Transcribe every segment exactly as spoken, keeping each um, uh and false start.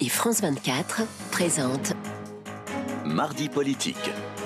et France vingt-quatre présentent Mardi politique.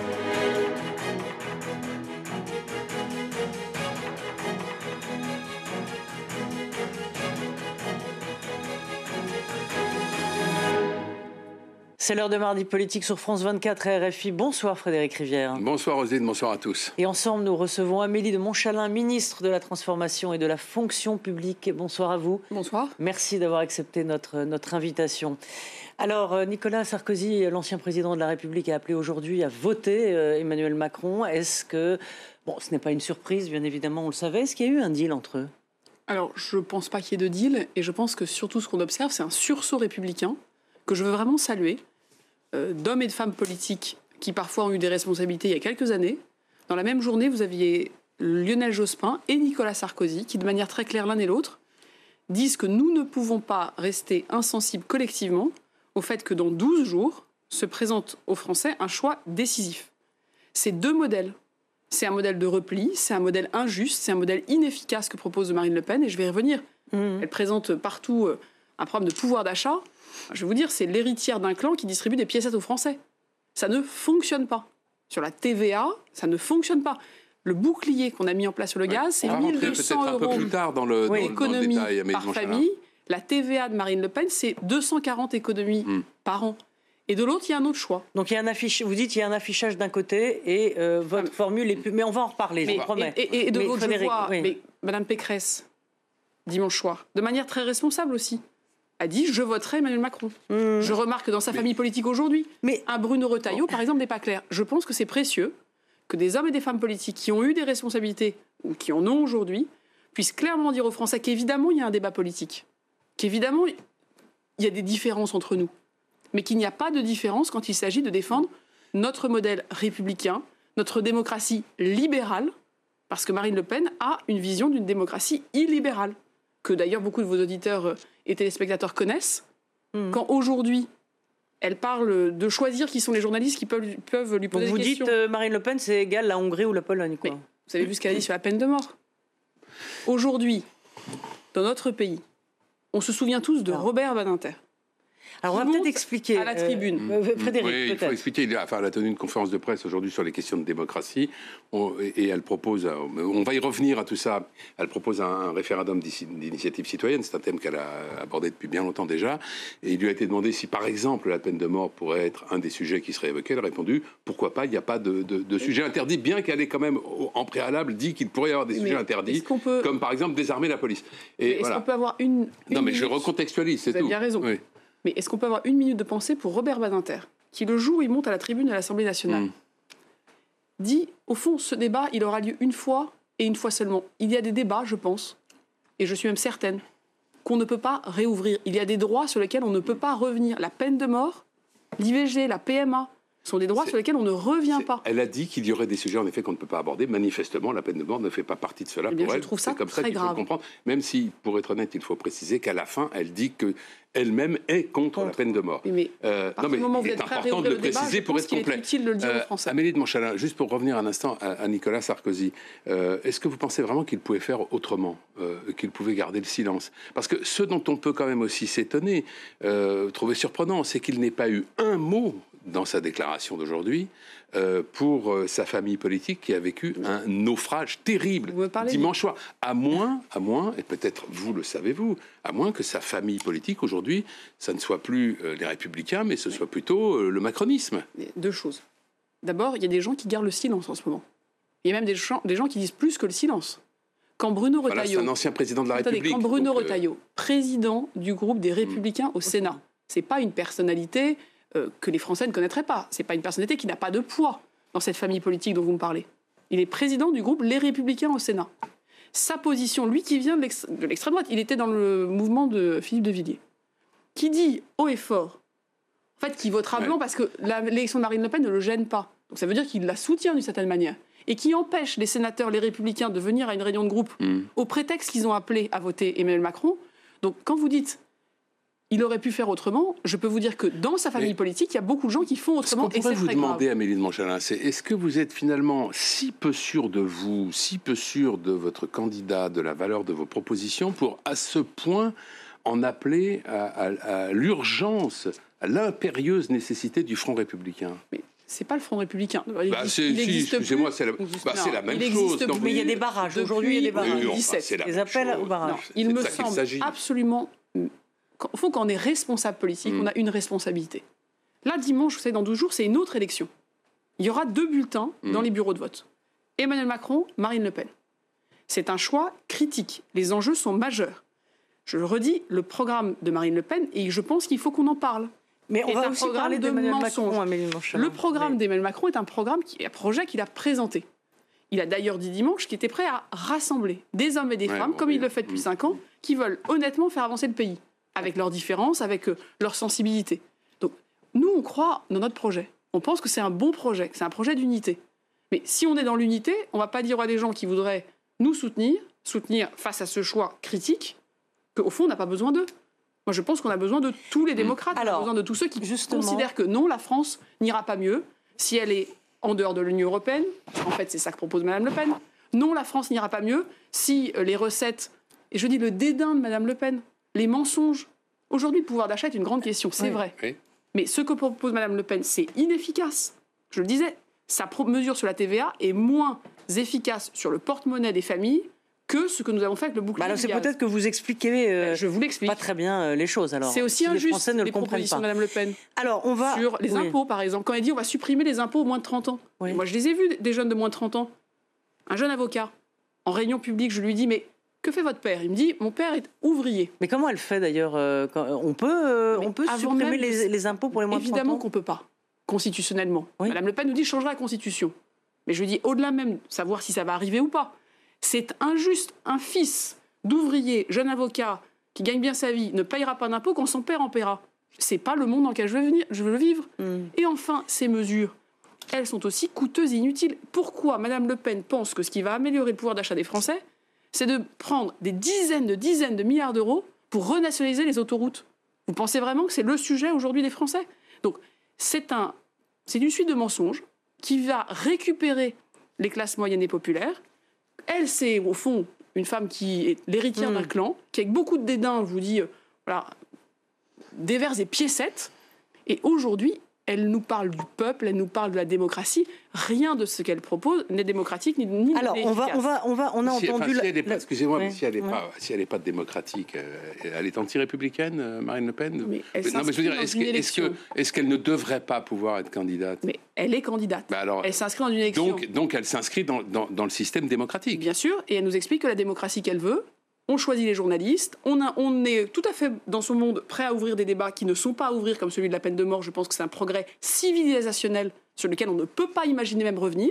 C'est l'heure de Mardi politique sur France vingt-quatre et R F I. Bonsoir Frédéric Rivière. Bonsoir Roselyne, bonsoir à tous. Et ensemble, nous recevons Amélie de Montchalin, ministre de la Transformation et de la Fonction publique. Bonsoir à vous. Bonsoir. Merci d'avoir accepté notre, notre invitation. Alors, Nicolas Sarkozy, l'ancien président de la République, a appelé aujourd'hui à voter euh, Emmanuel Macron. Est-ce que, bon, ce n'est pas une surprise, bien évidemment, on le savait. Est-ce qu'il y a eu un deal entre eux ? Alors, je ne pense pas qu'il y ait de deal. Et je pense que surtout, ce qu'on observe, c'est un sursaut républicain que je veux vraiment saluer. Euh, d'hommes et de femmes politiques qui parfois ont eu des responsabilités il y a quelques années. Dans la même journée, vous aviez Lionel Jospin et Nicolas Sarkozy qui, de manière très claire l'un et l'autre, disent que nous ne pouvons pas rester insensibles collectivement au fait que dans douze jours se présente aux Français un choix décisif. C'est deux modèles. C'est un modèle de repli, c'est un modèle injuste, c'est un modèle inefficace que propose Marine Le Pen, et je vais y revenir. Mmh. Elle présente partout un problème de pouvoir d'achat. Je vais vous dire, c'est l'héritière d'un clan qui distribue des piécettes aux Français. Ça ne fonctionne pas. Sur la T V A, ça ne fonctionne pas. Le bouclier qu'on a mis en place sur le gaz, ouais. c'est mille deux cents euros un peu plus tard dans le, oui, dans, économie dans le détail, par famille. La T V A de Marine Le Pen, c'est deux cent quarante économies mm. par an. Et de l'autre, il y a un autre choix. Donc il y a un affiche, vous dites qu'il y a un affichage d'un côté et euh, votre ah, formule est plus... Mais on va en reparler, mais, je vous promets. Et, et, et de mais l'autre, Frédéric, je vois oui. mais Mme Pécresse, dimanche soir, de manière très responsable aussi, a dit « je voterai Emmanuel Macron mmh. ». Je remarque que dans sa mais, famille politique aujourd'hui, mais un Bruno Retailleau, oh. par exemple, n'est pas clair. Je pense que c'est précieux que des hommes et des femmes politiques qui ont eu des responsabilités, ou qui en ont aujourd'hui, puissent clairement dire aux Français qu'évidemment, il y a un débat politique, qu'évidemment, il y a des différences entre nous, mais qu'il n'y a pas de différence quand il s'agit de défendre notre modèle républicain, notre démocratie libérale, parce que Marine Le Pen a une vision d'une démocratie illibérale, que d'ailleurs beaucoup de vos auditeurs et téléspectateurs connaissent, mmh. quand aujourd'hui, elle parle de choisir qui sont les journalistes qui peuvent, peuvent lui poser Donc des vous questions. Vous dites euh, Marine Le Pen, c'est égal la Hongrie ou la Pologne, quoi. Mais vous avez vu ce qu'elle a dit sur la peine de mort. Aujourd'hui, dans notre pays, on se souvient tous de Alors. Robert Badinter. Alors on va peut-être expliquer. À la tribune. Euh, Frédéric, oui, peut-être. Il faut expliquer. Il a, enfin, elle a tenu une conférence de presse aujourd'hui sur les questions de démocratie on, et, et elle propose, on va y revenir à tout ça, elle propose un, un référendum d'initiative citoyenne, c'est un thème qu'elle a abordé depuis bien longtemps déjà, et il lui a été demandé si par exemple la peine de mort pourrait être un des sujets qui serait évoqué. Elle a répondu pourquoi pas, il n'y a pas de, de, de sujet interdit, bien qu'elle ait quand même en préalable dit qu'il pourrait y avoir des mais sujets interdits, peut... comme par exemple désarmer la police. Et est-ce voilà. qu'on peut avoir une, une Non mais minute... je recontextualise, c'est Vous tout. Vous avez bien raison. Oui. Mais est-ce qu'on peut avoir une minute de pensée pour Robert Badinter, qui le jour où il monte à la tribune de l'Assemblée nationale, mmh. dit, au fond, ce débat, il aura lieu une fois et une fois seulement. Il y a des débats, je pense, et je suis même certaine, qu'on ne peut pas réouvrir. Il y a des droits sur lesquels on ne peut pas revenir. La peine de mort, l'I V G, la P M A, sont des droits c'est, sur lesquels on ne revient pas. Elle a dit qu'il y aurait des sujets, en effet, qu'on ne peut pas aborder. Manifestement, la peine de mort ne fait pas partie de cela eh bien, pour je elle. Trouve ça c'est comme très ça qu'il grave. faut le comprendre. Même si, pour être honnête, il faut préciser qu'à la fin, elle dit qu'elle-même est contre, contre la peine de mort. Oui, mais euh, à non, mais moment où il est important de le, le préciser débat, pour être complet. Est utile de le dire euh, aux Français. Amélie de Montchalin, juste pour revenir un instant à, à Nicolas Sarkozy, euh, est-ce que vous pensez vraiment qu'il pouvait faire autrement, euh, qu'il pouvait garder le silence ? Parce que ce dont on peut quand même aussi s'étonner, euh, trouver surprenant, c'est qu'il n'ait pas eu un mot dans sa déclaration d'aujourd'hui, euh, pour euh, sa famille politique qui a vécu un naufrage terrible dimanche soir. À moins, à moins, et peut-être vous le savez-vous, à moins que sa famille politique aujourd'hui, ça ne soit plus euh, les Républicains, mais ce soit plutôt euh, le macronisme. Deux choses. D'abord, il y a des gens qui gardent le silence en ce moment. Il y a même des gens, des gens qui disent plus que le silence. Quand Bruno Retailleau... Voilà, c'est un ancien président de la attendez, République. Quand Bruno donc, Retailleau, euh... président du groupe des Républicains mmh. au Sénat, c'est pas une personnalité... Euh, que les Français ne connaîtraient pas. Ce n'est pas une personnalité qui n'a pas de poids dans cette famille politique dont vous me parlez. Il est président du groupe Les Républicains au Sénat. Sa position, lui qui vient de, l'ex- de l'extrême droite, il était dans le mouvement de Philippe de Villiers, qui dit haut et fort, en fait, qu'il votera blanc ouais. parce que la, l'élection de Marine Le Pen ne le gêne pas. Donc ça veut dire qu'il la soutient d'une certaine manière. Et qui empêche les sénateurs, les Républicains, de venir à une réunion de groupe mmh. au prétexte qu'ils ont appelé à voter Emmanuel Macron. Donc quand vous dites... il aurait pu faire autrement. Je peux vous dire que dans sa famille Mais politique, il y a beaucoup de gens qui font autrement. Ce qu'on pourrait vous demander, Amélie de Montchalin, c'est est-ce que vous êtes finalement si peu sûr de vous, si peu sûr de votre candidat, de la valeur de vos propositions, pour à ce point en appeler à, à, à l'urgence, à l'impérieuse nécessité du Front républicain. Mais c'est pas le Front républicain. Il bah, existe, c'est, il si, existe excusez-moi, plus. c'est la, bah, c'est la même il chose. Plus. Mais il y a des barrages. Depuis Aujourd'hui, il y a des barrages. Oui, enfin, dix-sept. c'est la Les même appels chose. au barrage. Non, il C'est me ça qu'il semble s'agit. absolument... Il faut qu'on est responsable politique, Mm. on a une responsabilité. Là, dimanche, vous savez, dans douze jours, c'est une autre élection. Il y aura deux bulletins Mm. dans les bureaux de vote. Emmanuel Macron, Marine Le Pen. C'est un choix critique. Les enjeux sont majeurs. Je le redis, le programme de Marine Le Pen, et je pense qu'il faut qu'on en parle. Mais on est va un aussi programme parler de d'Emmanuel mensonges. Macron, Amélie Montchalin. Le programme Mais- d'Emmanuel Macron est un programme, qui, un projet qu'il a présenté. Il a d'ailleurs dit dimanche qu'il était prêt à rassembler des hommes et des Ouais, femmes, bon, comme oui. il le fait depuis Mm. cinq ans, qui veulent honnêtement faire avancer le pays, avec leurs différences, avec euh, leurs sensibilités. Donc, nous, on croit dans notre projet. On pense que c'est un bon projet, que c'est un projet d'unité. Mais si on est dans l'unité, on ne va pas dire à des gens qui voudraient nous soutenir, soutenir face à ce choix critique, qu'au fond, on n'a pas besoin d'eux. Moi, je pense qu'on a besoin de tous les démocrates, on Alors, a besoin de tous ceux qui justement- considèrent que non, la France n'ira pas mieux si elle est en dehors de l'Union européenne. En fait, c'est ça que propose Mme Le Pen. Non, la France n'ira pas mieux si euh, les recettes, et je dis le dédain de Mme Le Pen, les mensonges. Aujourd'hui, le pouvoir d'achat est une grande question, c'est Oui. vrai. Oui. Mais ce que propose Mme Le Pen, c'est inefficace. Je le disais, sa pro- mesure sur la T V A est moins efficace sur le porte-monnaie des familles que ce que nous avons fait avec le bouclier Bah alors, du c'est gaz. peut-être que vous expliquez euh, Je vous l'explique. pas très bien euh, les choses. Alors, C'est aussi si les injuste, Français ne le les comprennent propositions pas. de Mme Le Pen. Alors, on va Sur les oui. impôts, par exemple. Quand elle dit on va supprimer les impôts aux moins de trente ans. Oui. Moi, je les ai vus, des jeunes de moins de trente ans. Un jeune avocat, en réunion publique, je lui dis, mais que fait votre père? Il me dit, mon père est ouvrier. Mais comment elle fait d'ailleurs euh, quand- On peut, euh, Mais on peut avant supprimer même les, de- les impôts pour les moins de Évidemment trente ans qu'on ne peut pas, constitutionnellement. Oui. Madame Le Pen nous dit changera la Constitution. Mais je lui dis, au-delà même de savoir si ça va arriver ou pas, c'est injuste. Un fils d'ouvrier, jeune avocat, qui gagne bien sa vie, ne payera pas d'impôts quand son père en paiera. C'est pas le monde dans lequel je veux, venir, je veux vivre. Hmm. Et enfin, ces mesures, elles sont aussi coûteuses et inutiles. Pourquoi Madame Le Pen pense que ce qui va améliorer le pouvoir d'achat des Français, c'est de prendre des dizaines de dizaines de milliards d'euros pour renationaliser les autoroutes? Vous pensez vraiment que c'est le sujet aujourd'hui des Français? Donc, c'est un, c'est une suite de mensonges qui va récupérer les classes moyennes et populaires. Elle, c'est au fond une femme qui est l'héritière Mm. d'un clan, qui avec beaucoup de dédain vous dit, euh, voilà, déverse des piécettes. Et aujourd'hui, elle nous parle du peuple, elle nous parle de la démocratie. Rien de ce qu'elle propose n'est démocratique ni, ni Alors, n'est on va, efficace. on va, on va, on a Si, entendu. enfin, si la- elle est pas- la- excusez-moi, Ouais, mais si elle n'est ouais. pas, si elle est pas démocratique, euh, elle est anti-républicaine, euh, Marine Le Pen. Mais elle non, mais je veux dire, s'inscrit est-ce, dans que- une est-ce que, élection. est-ce qu'elle ne devrait pas pouvoir être candidate? Mais elle est candidate. Bah alors, Elle s'inscrit dans une élection. donc, donc, elle s'inscrit dans, dans, dans le système démocratique. Bien sûr, et elle nous explique que la démocratie qu'elle veut, on choisit les journalistes, on, a, on est tout à fait dans son monde prêt à ouvrir des débats qui ne sont pas à ouvrir comme celui de la peine de mort. Je pense que c'est un progrès civilisationnel sur lequel on ne peut pas imaginer même revenir.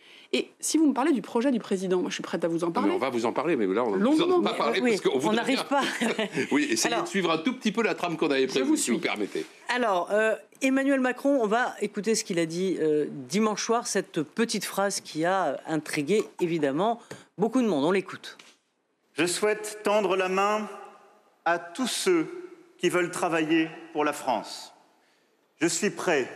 Et si vous me parlez du projet du président, moi je suis prête à vous en Non, parler. mais on va vous en parler, mais là, on ne Longuement, vous en a pas mais, parlé Oui, parce qu'on on voudrait n'arrive bien- pas. Oui, essayez Alors- de suivre un tout petit peu la trame qu'on avait prévue, vous si vous suis. permettez. Alors, euh, Emmanuel Macron, on va écouter ce qu'il a dit euh, dimanche soir, cette petite phrase qui a intrigué évidemment beaucoup de monde. On l'écoute. Je souhaite tendre la main à tous ceux qui veulent travailler pour la France. Je suis prêt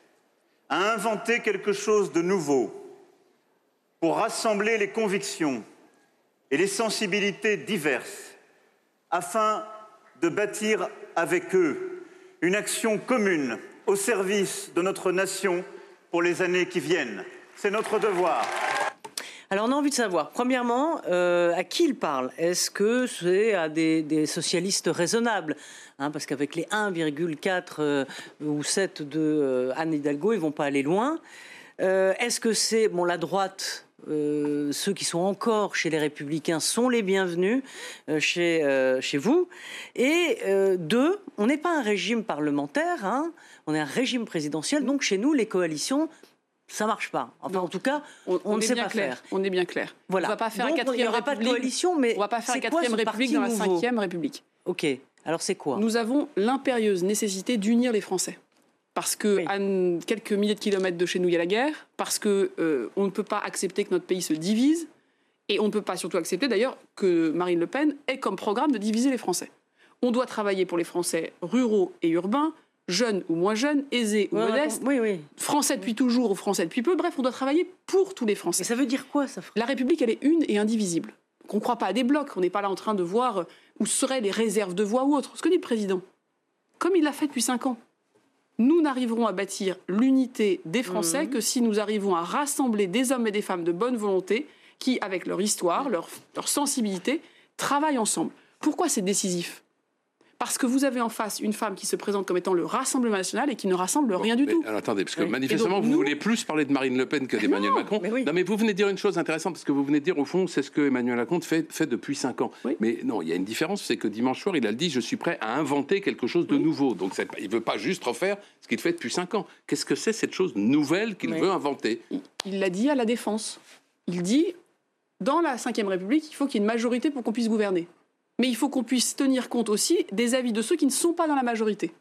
à inventer quelque chose de nouveau pour rassembler les convictions et les sensibilités diverses afin de bâtir avec eux une action commune au service de notre nation pour les années qui viennent. C'est notre devoir. Alors, on a envie de savoir, premièrement, euh, à qui il parle? Est-ce que c'est à des, des socialistes raisonnables, hein, parce qu'avec les un virgule quatre euh, ou sept de euh, Anne Hidalgo, ils ne vont pas aller loin. Euh, Est-ce que c'est, bon, la droite, euh, ceux qui sont encore chez les Républicains sont les bienvenus euh, chez, euh, chez vous? Et euh, deux, on n'est pas un régime parlementaire, hein, on est un régime présidentiel, donc chez nous, les coalitions, ça marche pas. Enfin, Non. en tout cas, On, on ne est sait bien pas clair. faire. On est bien clair. Voilà. On ne va pas faire Donc, la il n'y quatrième aura pas de république. coalition, mais On va pas faire la c'est quoi quatrième ce république parti dans la nouveau? cinquième république. Ok. Alors c'est quoi? Nous avons l'impérieuse nécessité d'unir les Français. Parce que Oui. à n- quelques milliers de kilomètres de chez nous, il y a la guerre. Parce que euh, on ne peut pas accepter que notre pays se divise. Et on ne peut pas surtout accepter d'ailleurs que Marine Le Pen ait comme programme de diviser les Français. On doit travailler pour les Français ruraux et urbains, jeunes ou moins jeunes, aisés ou Ouais, modestes, Oui, oui. Français depuis toujours ou Français depuis peu. Bref, on doit travailler pour tous les Français. Mais ça veut dire quoi, ça? La République, elle est une et indivisible. On ne croit pas à des blocs. On n'est pas là en train de voir où seraient les réserves de voix ou autres. Ce que dit le président, comme il l'a fait depuis cinq ans. Nous n'arriverons à bâtir l'unité des Français mmh. que si nous arrivons à rassembler des hommes et des femmes de bonne volonté qui, avec leur histoire, leur, leur sensibilité, travaillent ensemble. Pourquoi c'est décisif ? Parce que vous avez en face une femme qui se présente comme étant le Rassemblement national et qui ne rassemble bon, rien du mais, tout. Alors, attendez, parce que oui. manifestement, donc, vous nous... voulez plus parler de Marine Le Pen que d'Emmanuel Macron. Mais oui. Non, mais vous venez de dire une chose intéressante, parce que vous venez de dire, au fond, c'est ce que Emmanuel Macron fait, fait depuis cinq ans. Oui. Mais non, il y a une différence, c'est que dimanche soir, il a dit, je suis prêt à inventer quelque chose de oui. nouveau. Donc, c'est, il ne veut pas juste refaire ce qu'il fait depuis cinq ans. Qu'est-ce que c'est cette chose nouvelle qu'il oui. veut inventer ? Il, il l'a dit à la Défense. Il dit, dans la cinquième République, il faut qu'il y ait une majorité pour qu'on puisse gouverner. Mais il faut qu'on puisse tenir compte aussi des avis de ceux qui ne sont pas dans la majorité.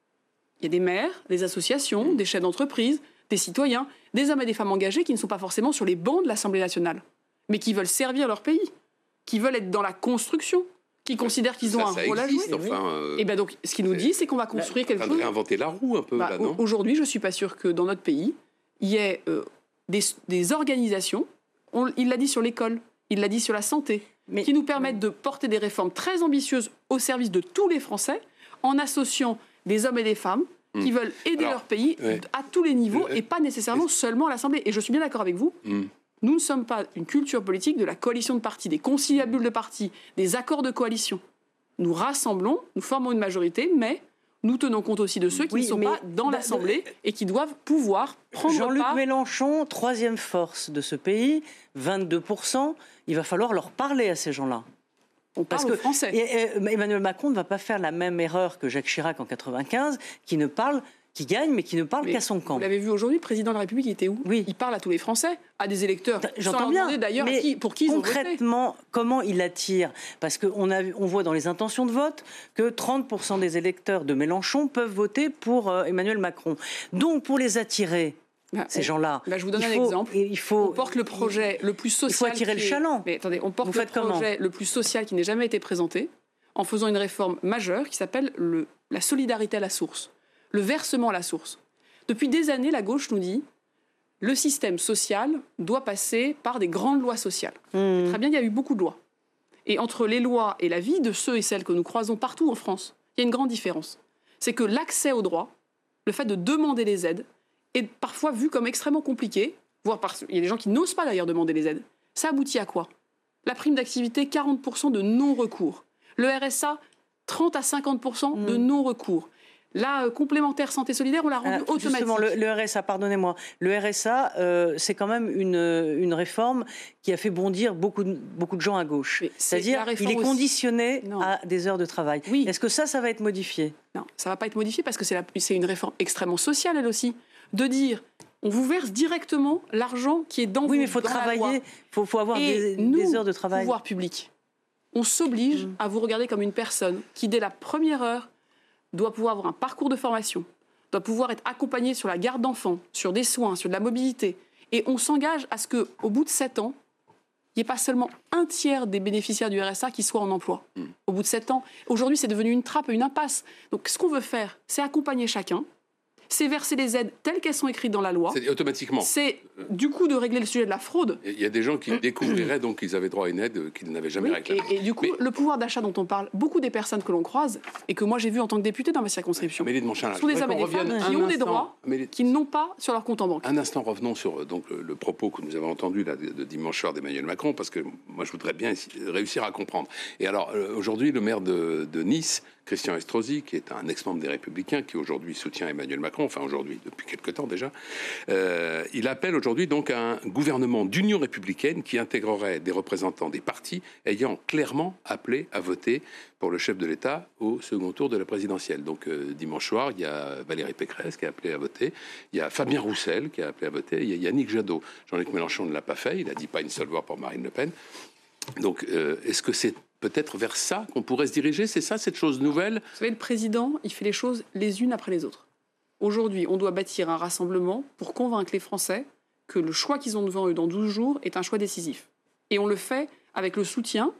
Il y a des maires, des associations, des chefs d'entreprise, des citoyens, des hommes et des femmes engagés qui ne sont pas forcément sur les bancs de l'Assemblée nationale, mais qui veulent servir leur pays, qui veulent être dans la construction, qui considèrent qu'ils ont ça, un ça rôle existe, à jouer. Enfin, euh, et bien donc, ce qu'il nous dit, c'est qu'on va construire quelque chose. Réinventer la roue un peu, bah, là, non ? Aujourd'hui, je ne suis pas sûre que dans notre pays, il y ait euh, des, des organisations, on, il l'a dit sur l'école, il l'a dit sur la santé, mais, qui nous permettent de porter des réformes très ambitieuses au service de tous les Français, en associant des hommes et des femmes mmh. qui veulent aider Alors, leur pays ouais. à tous les niveaux, et pas nécessairement seulement à l'Assemblée. Et je suis bien d'accord avec vous, mmh. nous ne sommes pas une culture politique de la coalition de partis, des conciliabules de partis, des accords de coalition. Nous rassemblons, nous formons une majorité, mais nous tenons compte aussi de ceux qui oui, ne sont pas dans l'Assemblée et qui doivent pouvoir prendre Jean-Luc part... Mélenchon, troisième force de ce pays, vingt-deux pour cent, il va falloir leur parler à ces gens-là. On Parce parle que français. Et, et, Emmanuel Macron ne va pas faire la même erreur que Jacques Chirac en quatre-vingt-quinze, qui ne parle, qui gagne, mais qui ne parle mais qu'à son camp. Vous l'avez vu aujourd'hui, le président de la République, il était où ? Oui. Il parle à tous les Français, à des électeurs. J'entends bien, d'ailleurs mais qui, pour qui ils concrètement, ont voté. Comment il attire ? Parce qu'on a, on voit dans les intentions de vote que trente pour cent des électeurs de Mélenchon peuvent voter pour euh, Emmanuel Macron. Donc, pour les attirer, bah, ces on, gens-là, bah, je vous donne un faut, exemple. Il faut, on porte le projet le plus social. Il faut attirer le chaland. Mais attendez, on porte le projet le plus social qui n'ait jamais été présenté, en faisant une réforme majeure qui s'appelle le, la solidarité à la source, le versement à la source. Depuis des années, la gauche nous dit le système social doit passer par des grandes lois sociales. Mmh. Très bien, il y a eu beaucoup de lois. Et entre les lois et la vie de ceux et celles que nous croisons partout en France, il y a une grande différence. C'est que l'accès aux droits, le fait de demander les aides, est parfois vu comme extrêmement compliqué, voire parce qu'il y a des gens qui n'osent pas d'ailleurs demander les aides. Ça aboutit à quoi ? La prime d'activité, quarante pour cent de non-recours. Le R S A, trente à cinquante pour cent mmh. de non-recours. La euh, complémentaire santé solidaire, on l'a rendue Alors, automatique. Justement, le, le R S A, pardonnez-moi, le R S A, euh, c'est quand même une, une réforme qui a fait bondir beaucoup de, beaucoup de gens à gauche. Mais C'est-à-dire qu'il est conditionné aussi... à des heures de travail. Oui. Est-ce que ça, ça va être modifié ? Non, ça ne va pas être modifié parce que c'est, la, c'est une réforme extrêmement sociale, elle aussi. De dire, on vous verse directement l'argent qui est dans oui, vous, mais il faut travailler, il faut, faut avoir des, nous, des heures de travail. Pouvoir public, on s'oblige mmh. à vous regarder comme une personne qui, dès la première heure, doit pouvoir avoir un parcours de formation, doit pouvoir être accompagné sur la garde d'enfants, sur des soins, sur de la mobilité. Et on s'engage à ce qu'au bout de sept ans, il n'y ait pas seulement un tiers des bénéficiaires du R S A qui soient en emploi. Mmh. Au bout de sept ans. Aujourd'hui, c'est devenu une trappe et une impasse. Donc, ce qu'on veut faire, c'est accompagner chacun. C'est verser les aides telles qu'elles sont écrites dans la loi. C'est automatiquement. C'est du coup de régler le sujet de la fraude. Il y a des gens qui découvriraient donc qu'ils avaient droit à une aide qu'ils n'avaient jamais oui, réclamée. Et, et du coup, mais... le pouvoir d'achat dont on parle, beaucoup des personnes que l'on croise et que moi j'ai vu en tant que député dans ma circonscription, Amélie de Montchalin, sont des hommes et des femmes qui ont des droits Amélie... qu'ils n'ont pas sur leur compte en banque. Un instant, revenons sur donc le, le propos que nous avons entendu là, de, de dimanche soir d'Emmanuel Macron, parce que moi je voudrais bien réussir à comprendre. Et alors euh, aujourd'hui, le maire de, de Nice, Christian Estrosi, qui est un ex-membre des Républicains, qui aujourd'hui soutient Emmanuel Macron, enfin aujourd'hui, depuis quelque temps déjà, euh, il appelle aujourd'hui donc à un gouvernement d'union républicaine qui intégrerait des représentants des partis ayant clairement appelé à voter pour le chef de l'État au second tour de la présidentielle. Donc euh, dimanche soir, il y a Valérie Pécresse qui a appelé à voter, il y a Fabien Roussel qui a appelé à voter, il y a Yannick Jadot. Jean-Luc Mélenchon ne l'a pas fait, il n'a dit pas une seule voix pour Marine Le Pen. Donc euh, est-ce que c'est peut-être vers ça qu'on pourrait se diriger ? C'est ça, cette chose nouvelle ? Vous savez, le président, il fait les choses les unes après les autres. Aujourd'hui, on doit bâtir un rassemblement pour convaincre les Français que le choix qu'ils ont devant eux dans douze jours est un choix décisif. Et on le fait avec le soutien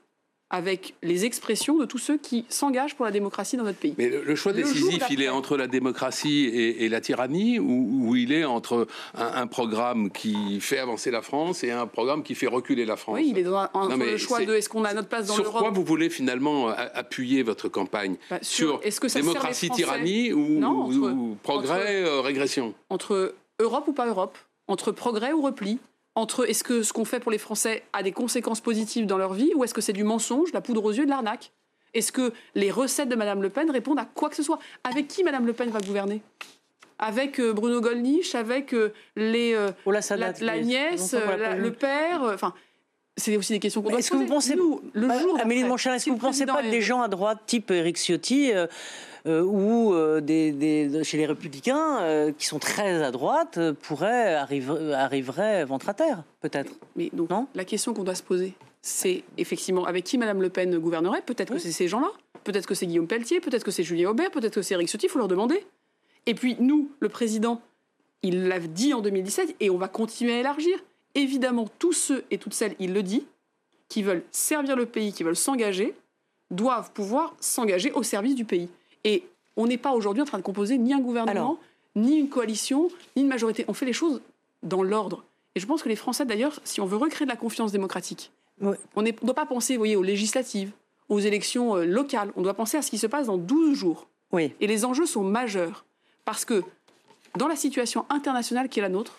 avec les expressions de tous ceux qui s'engagent pour la démocratie dans notre pays. Mais le, le choix Le décisif, jour il est entre la démocratie et, et la tyrannie, ou, ou il est entre un, un programme qui fait avancer la France et un programme qui fait reculer la France? Oui, il est dans un, entre Non, le choix de est-ce qu'on a notre place dans sur l'Europe. Sur quoi vous voulez finalement appuyer votre campagne? Bah, sur, sur est-ce que ça démocratie, sert les tyrannie ou, non, entre, ou progrès, entre, euh, régression? Entre Europe ou pas Europe, entre progrès ou repli, entre est-ce que ce qu'on fait pour les Français a des conséquences positives dans leur vie ou est-ce que c'est du mensonge, de la poudre aux yeux, de l'arnaque? Est-ce que les recettes de Mme Le Pen répondent à quoi que ce soit? Avec qui Mme Le Pen va gouverner? Avec euh, Bruno Gollnisch, avec euh, les, euh, oh là, la, la nièce, euh, la, le père, enfin... Euh, c'est aussi des questions qu'on doit se poser. Est-ce que vous pensez, Nous, le euh, jour Amélie de Montchalin, est-ce que vous ne pensez pas que des gens à droite, type Éric Ciotti, euh, euh, ou euh, des, des, chez les Républicains, euh, qui sont très à droite, euh, pourraient arriver, arriveraient ventre à terre, peut-être? Mais donc, non, la question qu'on doit se poser, c'est effectivement avec qui Mme Le Pen gouvernerait. Peut-être oui. que c'est ces gens-là, peut-être que c'est Guillaume Pelletier, peut-être que c'est Julien Aubert, peut-être que c'est Éric Ciotti, il faut leur demander. Et puis nous, le président, il l'a dit en deux mille dix-sept, et on va continuer à élargir. Évidemment, tous ceux et toutes celles, il le dit, qui veulent servir le pays, qui veulent s'engager, doivent pouvoir s'engager au service du pays. Et on n'est pas aujourd'hui en train de composer ni un gouvernement, Alors, ni une coalition, ni une majorité. On fait les choses dans l'ordre. Et je pense que les Français, d'ailleurs, si on veut recréer de la confiance démocratique, oui. on ne doit pas penser, vous voyez, aux législatives, aux élections euh, locales. On doit penser à ce qui se passe dans douze jours. Oui. Et les enjeux sont majeurs. Parce que dans la situation internationale qui est la nôtre,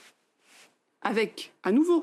avec, à nouveau,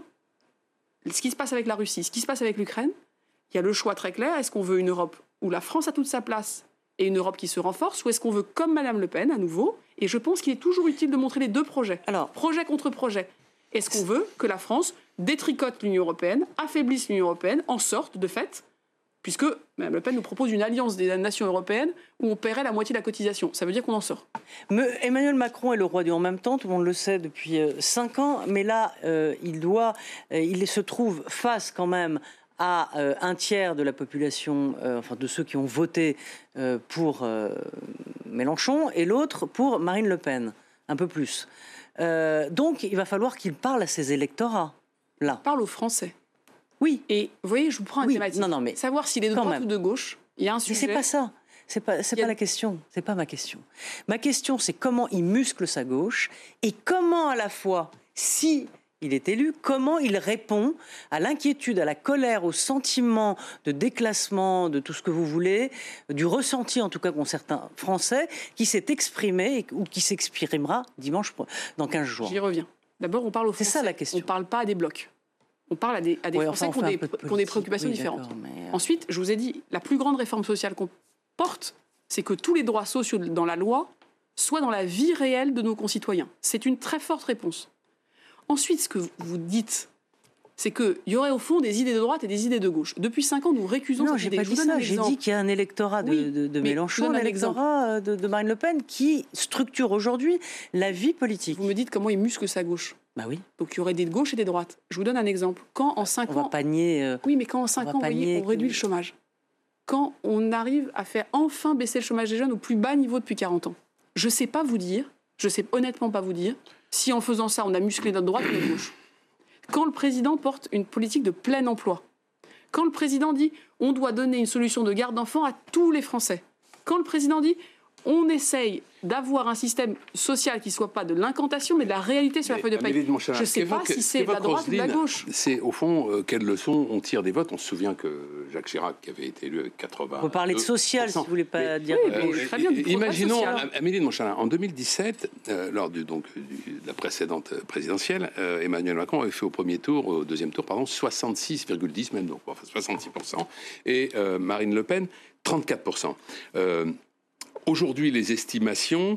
ce qui se passe avec la Russie, ce qui se passe avec l'Ukraine, il y a le choix très clair. Est-ce qu'on veut une Europe où la France a toute sa place et une Europe qui se renforce, ou est-ce qu'on veut, comme Mme Le Pen, à nouveau, et je pense qu'il est toujours utile de montrer les deux projets, alors projet contre projet. Est-ce qu'on veut que la France détricote l'Union européenne, affaiblisse l'Union européenne, en sorte, de fait, puisque Mme Le Pen nous propose une alliance des nations européennes où on paierait la moitié de la cotisation. Ça veut dire qu'on en sort. Mais Emmanuel Macron est le roi du en même temps, tout le monde le sait depuis euh, cinq ans, mais là, euh, il doit, euh, il se trouve face quand même à euh, un tiers de la population, euh, enfin de ceux qui ont voté euh, pour euh, Mélenchon, et l'autre pour Marine Le Pen, un peu plus. Euh, donc, il va falloir qu'il parle à ses électorats, là. Il parle aux Français. Oui. Et vous voyez, je vous prends un oui. thématique. Non, non, mais savoir s'il est de droite même. ou de gauche, il y a un sujet... Mais c'est pas ça. C'est pas, c'est pas a... la question. C'est pas ma question. Ma question, c'est comment il muscle sa gauche et comment, à la fois, si il est élu, comment il répond à l'inquiétude, à la colère, au sentiment de déclassement, de tout ce que vous voulez, du ressenti, en tout cas, qu'ont certains Français, qui s'est exprimé ou qui s'exprimera dimanche dans quinze jours. J'y reviens. D'abord, on parle aux Français. C'est ça la question. On ne parle pas à des blocs. On parle à des, à des oui, Français enfin, qui, ont des, qui ont des préoccupations oui, différentes. Mais... Ensuite, je vous ai dit, la plus grande réforme sociale qu'on porte, c'est que tous les droits sociaux dans la loi soient dans la vie réelle de nos concitoyens. C'est une très forte réponse. Ensuite, ce que vous dites, c'est qu'il y aurait au fond des idées de droite et des idées de gauche. Depuis cinq ans, nous récusons non, cette j'ai idée. pas dit ça. J'ai dit qu'il y a un électorat de, oui, de, de Mélenchon, un électorat de, de Marine Le Pen qui structure aujourd'hui la vie politique. Vous me dites comment il muscle sa gauche. Bah oui. Donc il y aurait des gauches et des droites. Je vous donne un exemple. Quand en cinq on ans, va pas nier, euh, oui, mais quand en cinq ans, voyez, on que... réduit le chômage. Quand on arrive à faire enfin baisser le chômage des jeunes au plus bas niveau depuis quarante ans. Je sais pas vous dire, je sais honnêtement pas vous dire, si en faisant ça, on a musclé notre droite ou notre gauche. Quand le président porte une politique de plein emploi, quand le président dit on doit donner une solution de garde d'enfants à tous les Français, quand le président dit on essaye d'avoir un système social qui ne soit pas de l'incantation, mais de la réalité sur mais, la feuille de paie. Je ne sais pas si c'est de la droite ou de la gauche. C'est au fond, euh, quelle leçon on tire des votes. On se souvient que Jacques Chirac, qui avait été élu avec quatre-vingts... On peut parler de social, si vous ne voulez pas mais, dire... Oui, euh, très bien, du imaginons, social. Amélie de Montchalin, en deux mille dix-sept, euh, lors du, donc, du, de la précédente présidentielle, euh, Emmanuel Macron avait fait au premier tour, au deuxième tour, pardon, soixante-six virgule dix même, donc enfin soixante-six pour cent, et euh, Marine Le Pen, trente-quatre pour cent. Euh, Aujourd'hui, les estimations,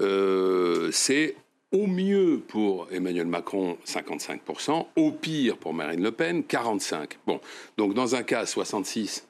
euh, c'est au mieux pour Emmanuel Macron, cinquante-cinq pour cent, au pire pour Marine Le Pen, quarante-cinq pour cent. Bon, donc dans un cas, soixante-six,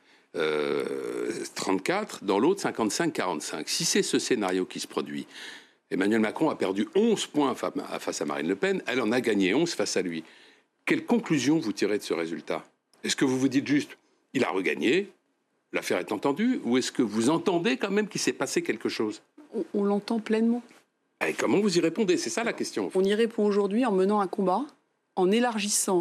euh, trente-quatre, dans l'autre, cinquante-cinq, quarante-cinq. Si c'est ce scénario qui se produit, Emmanuel Macron a perdu onze points face à Marine Le Pen, elle en a gagné onze face à lui. Quelle conclusion vous tirez de ce résultat? Est-ce que vous vous dites juste, il a regagné, l'affaire est entendue, ou est-ce que vous entendez quand même qu'il s'est passé quelque chose? On, on l'entend pleinement. Et comment vous y répondez? C'est ça la question. On y répond aujourd'hui en menant un combat, en élargissant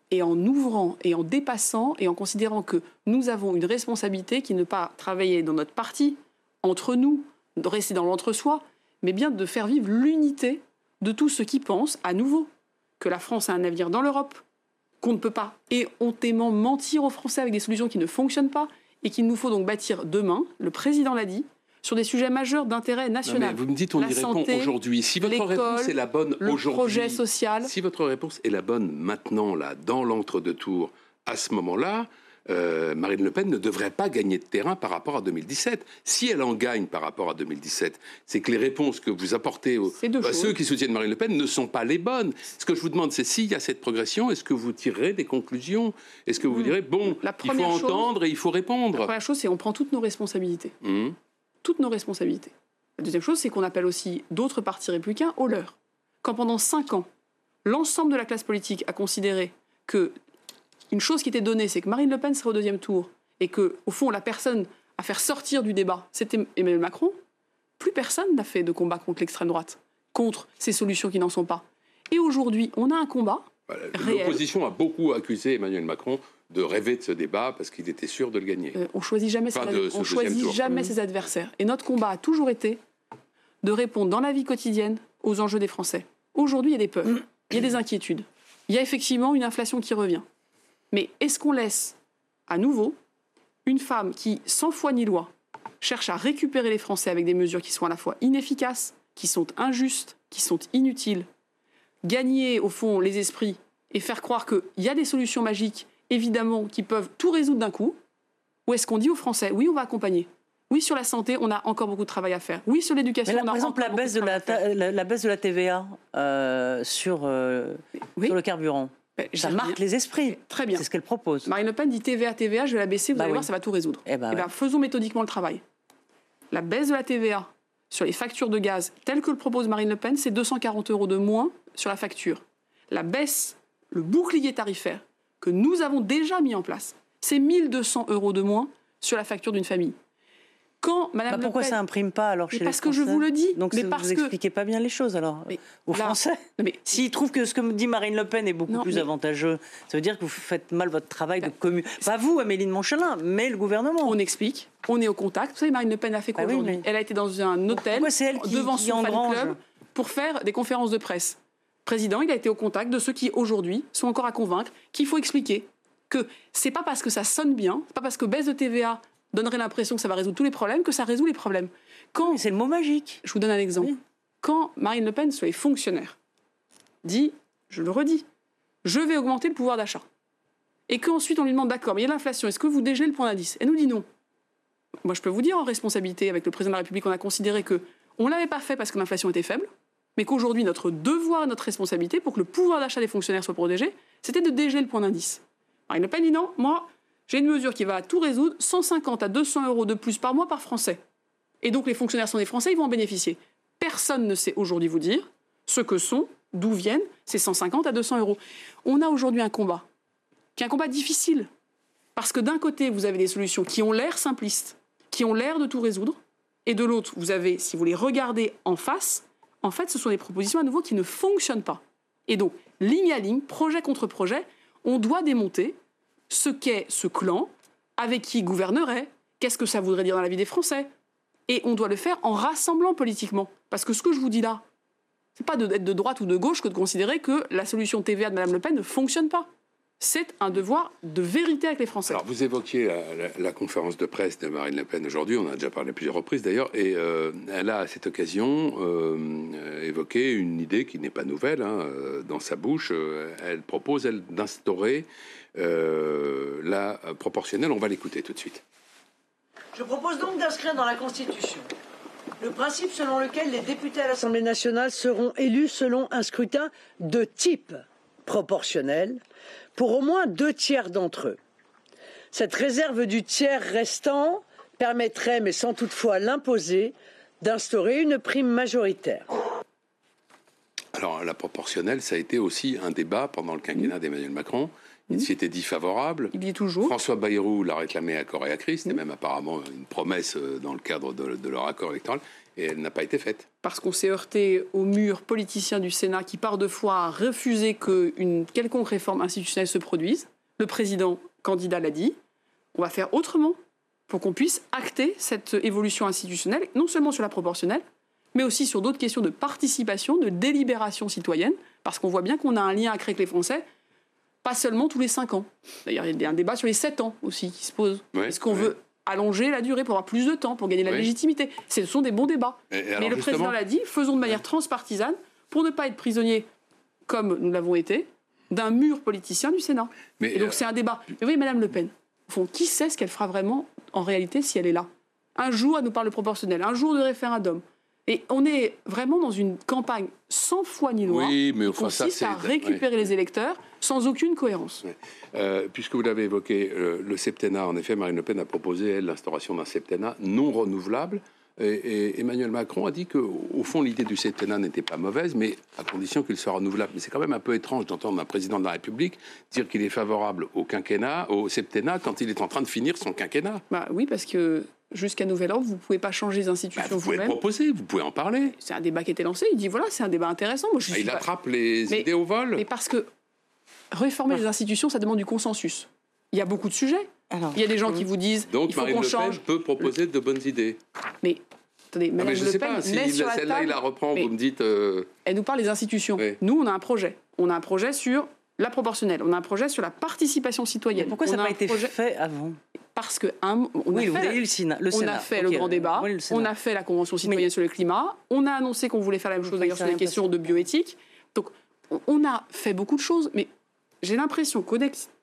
et en ouvrant et en dépassant et en considérant que nous avons une responsabilité qui n'est pas travailler dans notre parti, entre nous, de rester dans l'entre-soi, mais bien de faire vivre l'unité de tous ceux qui pensent, à nouveau, que la France a un avenir dans l'Europe, qu'on ne peut pas éhontément mentir aux Français avec des solutions qui ne fonctionnent pas et qu'il nous faut donc bâtir demain, le président l'a dit, sur des sujets majeurs d'intérêt national. Non, vous me dites on la y répond santé, aujourd'hui. Si votre réponse est la bonne le aujourd'hui, projet social. Si votre réponse est la bonne maintenant, là, dans l'entre-deux-tours, à ce moment-là, euh, Marine Le Pen ne devrait pas gagner de terrain par rapport à deux mille dix-sept. Si elle en gagne par rapport à deux mille dix-sept, c'est que les réponses que vous apportez aux, à ceux qui soutiennent Marine Le Pen ne sont pas les bonnes. Ce que je vous demande, c'est s'il y a cette progression, est-ce que vous tirerez des conclusions? Est-ce que vous mmh. direz, bon, il faut chose, entendre et il faut répondre? La première chose, c'est qu'on prend toutes nos responsabilités. Mmh. Toutes nos responsabilités. La deuxième chose, c'est qu'on appelle aussi d'autres partis républicains au leur. Quand pendant cinq ans, l'ensemble de la classe politique a considéré que une chose qui était donnée, c'est que Marine Le Pen serait au deuxième tour et que, au fond, la personne à faire sortir du débat, c'était Emmanuel Macron, plus personne n'a fait de combat contre l'extrême droite, contre ces solutions qui n'en sont pas. Et aujourd'hui, on a un combat voilà, réel. L'opposition a beaucoup accusé Emmanuel Macron de rêver de ce débat parce qu'il était sûr de le gagner. Euh, on choisit jamais, enfin, ses, on choisit jamais mmh. ses adversaires. Et notre combat a toujours été de répondre dans la vie quotidienne aux enjeux des Français. Aujourd'hui, il y a des peurs, mmh. il y a des inquiétudes. Il y a effectivement une inflation qui revient. Mais est-ce qu'on laisse, à nouveau, une femme qui, sans foi ni loi, cherche à récupérer les Français avec des mesures qui sont à la fois inefficaces, qui sont injustes, qui sont inutiles, gagner, au fond, les esprits et faire croire qu'il y a des solutions magiques, évidemment, qui peuvent tout résoudre d'un coup? Ou est-ce qu'on dit aux Français, oui, on va accompagner? Oui, sur la santé, on a encore beaucoup de travail à faire. Oui, sur l'éducation, on a par exemple, encore la baisse, beaucoup de de travail la, la, la baisse de la T V A euh, sur, euh, oui. sur le carburant. Ben, ça marque rien. les esprits. Très bien. C'est ce qu'elle propose. Marine Le Pen dit T V A, T V A, je vais la baisser, vous bah allez oui. voir, ça va tout résoudre. Eh ben, eh ben, ouais. Faisons méthodiquement le travail. La baisse de la T V A sur les factures de gaz, telle que le propose Marine Le Pen, c'est deux cent quarante euros de moins sur la facture. La baisse, le bouclier tarifaire que nous avons déjà mis en place, c'est mille deux cents euros de moins sur la facture d'une famille. Quand Madame bah Le pourquoi Pen... ça imprime pas alors chez mais parce les Français? que je vous le dis. Donc mais vous parce n'expliquez que... pas bien les choses alors mais aux là... Français. Mais... S'ils trouvent que ce que dit Marine Le Pen est beaucoup non, plus mais... avantageux, ça veut dire que vous faites mal votre travail de commun. Pas vous, Amélie de Montchalin, mais le gouvernement. On explique, on est au contact. Vous savez, Marine Le Pen a fait quoi ah aujourd'hui oui, mais... Elle a été dans un hôtel elle qui, devant qui son engrange. fan club pour faire des conférences de presse. Le président, il a été au contact de ceux qui aujourd'hui sont encore à convaincre qu'il faut expliquer que c'est pas parce que ça sonne bien, c'est pas parce que baisse de T V A donnerait l'impression que ça va résoudre tous les problèmes que ça résout les problèmes. Quand, c'est le mot magique. Je vous donne un exemple. Oui. Quand Marine Le Pen, sur les fonctionnaires, dit, je le redis, je vais augmenter le pouvoir d'achat. Et qu'ensuite on lui demande, d'accord, mais il y a l'inflation, est-ce que vous dégelez le point d'indice? Elle nous dit non. Moi je peux vous dire en responsabilité avec le président de la République, on a considéré qu'on ne l'avait pas fait parce que l'inflation était faible, mais qu'aujourd'hui notre devoir et notre responsabilité pour que le pouvoir d'achat des fonctionnaires soit protégé, c'était de dégeler le point d'indice. Marine Le Pen dit non, moi j'ai une mesure qui va tout résoudre, cent cinquante à deux cents euros de plus par mois par Français. Et donc les fonctionnaires sont des Français, ils vont en bénéficier. Personne ne sait aujourd'hui vous dire ce que sont, d'où viennent ces cent cinquante à deux cents euros. On a aujourd'hui un combat, qui est un combat difficile. Parce que d'un côté, vous avez des solutions qui ont l'air simplistes, qui ont l'air de tout résoudre, et de l'autre, vous avez, si vous les regardez en face, en fait, ce sont des propositions à nouveau qui ne fonctionnent pas. Et donc, ligne à ligne, projet contre projet, on doit démonter ce qu'est ce clan, avec qui gouvernerait, qu'est-ce que ça voudrait dire dans la vie des Français. Et on doit le faire en rassemblant politiquement. Parce que ce que je vous dis là, ce n'est pas d'être de droite ou de gauche que de considérer que la solution T V A de Mme Le Pen ne fonctionne pas. C'est un devoir de vérité avec les Français. Alors, vous évoquiez la, la, la conférence de presse de Marine Le Pen aujourd'hui, on en a déjà parlé à plusieurs reprises d'ailleurs, et euh, elle a à cette occasion euh, évoqué une idée qui n'est pas nouvelle, hein, dans sa bouche. Elle propose, elle, d'instaurer euh, la proportionnelle. On va l'écouter tout de suite. Je propose donc d'inscrire dans la Constitution le principe selon lequel les députés à l'Assemblée nationale seront élus selon un scrutin de type proportionnel pour au moins deux tiers d'entre eux. Cette réserve du tiers restant permettrait, mais sans toutefois l'imposer, d'instaurer une prime majoritaire. Alors, la proportionnelle, ça a été aussi un débat pendant le quinquennat mmh. d'Emmanuel Macron. Il mmh. s'y était dit favorable. Il dit toujours. François Bayrou l'a réclamé à corps et à cri. C'était mmh. même apparemment une promesse dans le cadre de, de leur accord électoral. Et elle n'a pas été faite. Parce qu'on s'est heurté au mur politicien du Sénat qui, par deux fois, a refusé qu'une quelconque réforme institutionnelle se produise. Le président candidat l'a dit. On va faire autrement pour qu'on puisse acter cette évolution institutionnelle, non seulement sur la proportionnelle, mais aussi sur d'autres questions de participation, de délibération citoyenne, parce qu'on voit bien qu'on a un lien à créer avec les Français, pas seulement tous les cinq ans. D'ailleurs, il y a un débat sur les sept ans aussi qui se pose. Ouais, Est-ce qu'on ouais. veut allonger la durée pour avoir plus de temps, pour gagner la oui. légitimité? Ce sont des bons débats. Et, et mais le justement... président l'a dit, faisons de manière ouais. transpartisane pour ne pas être prisonniers, comme nous l'avons été, d'un mur politicien du Sénat. Mais et donc euh... c'est un débat. Mais vous voyez, Madame Le Pen, au fond, qui sait ce qu'elle fera vraiment en réalité si elle est là? Un jour, elle nous parle de proportionnel, un jour de référendum. Et on est vraiment dans une campagne sans foi ni loi oui, mais qui enfin, consiste ça, à récupérer ouais. les électeurs sans aucune cohérence. Ouais. Euh, puisque vous l'avez évoqué, euh, le septennat, en effet, Marine Le Pen a proposé, elle, l'instauration d'un septennat non renouvelable. Et, et Emmanuel Macron a dit qu'au fond, l'idée du septennat n'était pas mauvaise, mais à condition qu'il soit renouvelable. Mais c'est quand même un peu étrange d'entendre un président de la République dire qu'il est favorable au quinquennat, au septennat, quand il est en train de finir son quinquennat. Bah oui, parce que jusqu'à nouvel ordre, vous ne pouvez pas changer les institutions bah, vous vous-même. Vous pouvez proposer, vous pouvez en parler. C'est un débat qui a été lancé, il dit voilà, c'est un débat intéressant. Moi, je bah, suis il pas... attrape les mais, idées au vol. Mais parce que réformer ah. les institutions, ça demande du consensus. Il y a beaucoup de sujets. Alors, il y a des gens euh... qui vous disent donc il faut Marine qu'on Le Pen change. peut proposer de bonnes idées. Mais attendez, Madame ah, mais je Le sais Pen pas, si met sur la celle-là, table, il la reprend, vous me dites... Euh... Elle nous parle des institutions. Oui. Nous, on a un projet. On a un projet sur la proportionnelle. On a un projet sur la participation citoyenne. Mais pourquoi on ça n'a pas été projet... fait avant? Parce que un, on, oui, a fait, le Sénat, le on Sénat. a fait okay. le grand débat, oui, le on a fait la Convention citoyenne Mais... sur le climat, on a annoncé qu'on voulait faire la même chose d'ailleurs sur les questions de bioéthique. Donc, on a fait beaucoup de choses, mais j'ai l'impression qu'il